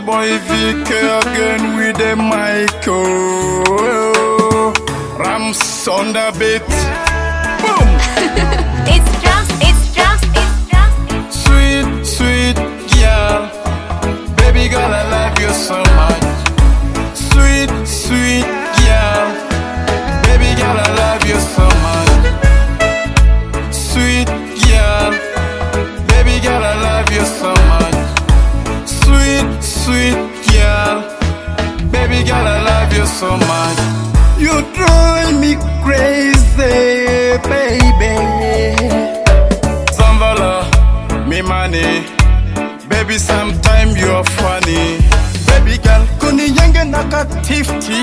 boy VK again with the mic. Oh, Rams on the beat. Boom. It's drums, it's drums, it's drums. Sweet, sweet girl, baby girl, I love you so much. Sweet, sweet girl, baby girl, I love you so much. Sweet girl, baby girl, I love you so much. Sweet, sweet girl, baby girl, I love you so much. You drive me crazy, baby. Samvala, me money, baby, sometime you're funny. Baby girl, kuni yange nakatifti,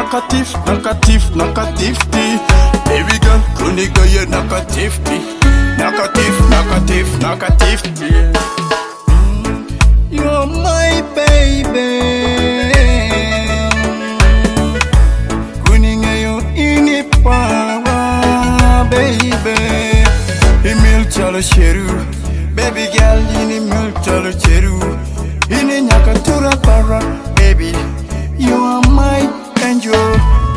nakatifti. Baby girl, kuni goye nakatifti, nakatifti. You're my baby. Kuni ngayo inipawa, baby. Imil chalo cheru, baby girl, inimil chalo cheru. Ini nyakatura para, baby, you are my angel.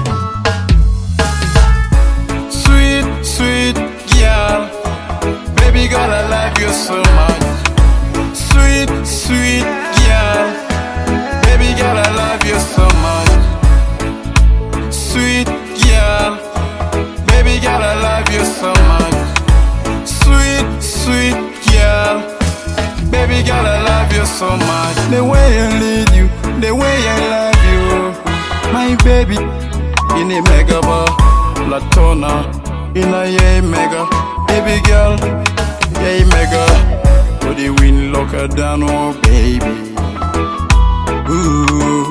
Sweet, sweet girl, baby girl, I love you so much. Sweet, sweet girl, baby girl, I love you so much. Sweet girl, baby girl, I love you so much. Sweet, sweet girl, baby girl, I love you so much. The way I lead you, the way I love you, my baby. In a mega bar, Latona, in a yay mega, baby girl, yay mega. For the wind, lock her down, oh baby. Ooh,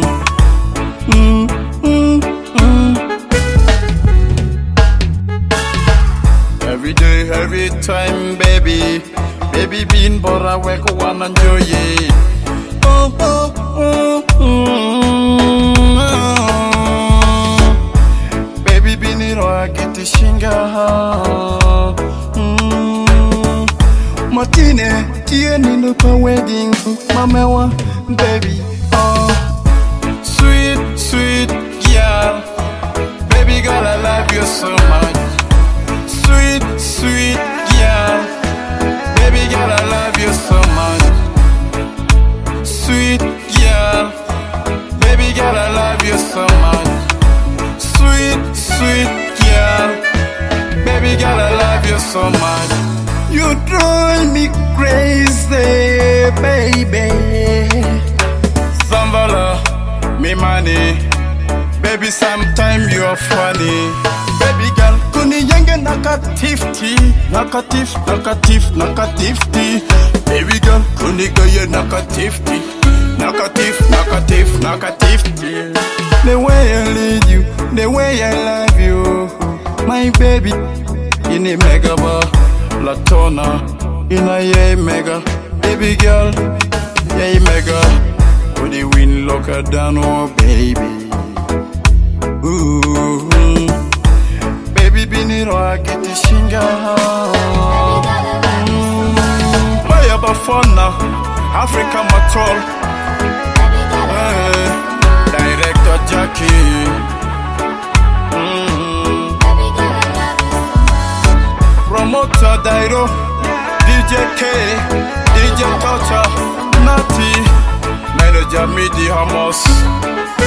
Every day, every time, baby. Baby bean, but I work one and enjoy it. Baby bean, you know I get the shinga. Martine, tieni no pa wedding, mamewa, baby. Sweet, sweet girl, baby girl, I love you so much. Sweet, sweet girl, baby girl, I love you so much. Sweet girl, baby girl, I love you so much. Sweet, sweet girl, baby girl, I love you so much. You drive me crazy, baby. Samvala, me money, baby, sometime you're funny. Baby girl, kuni yange nakatifti, nakatifti. Baby girl, kuni goye nakatifti, nakatifti. The way I lead you, the way I love you, my baby. In a mega bar, Latona, in a yay mega, baby girl, yay mega. For the wind, lock her down, oh baby. Ooh. Bini I get the shinga. Maya Bafona, Africa Matol, Director Jackie, Promoter Dairo, DJ K, DJ Culture, Nati, Manager Midi Hamos.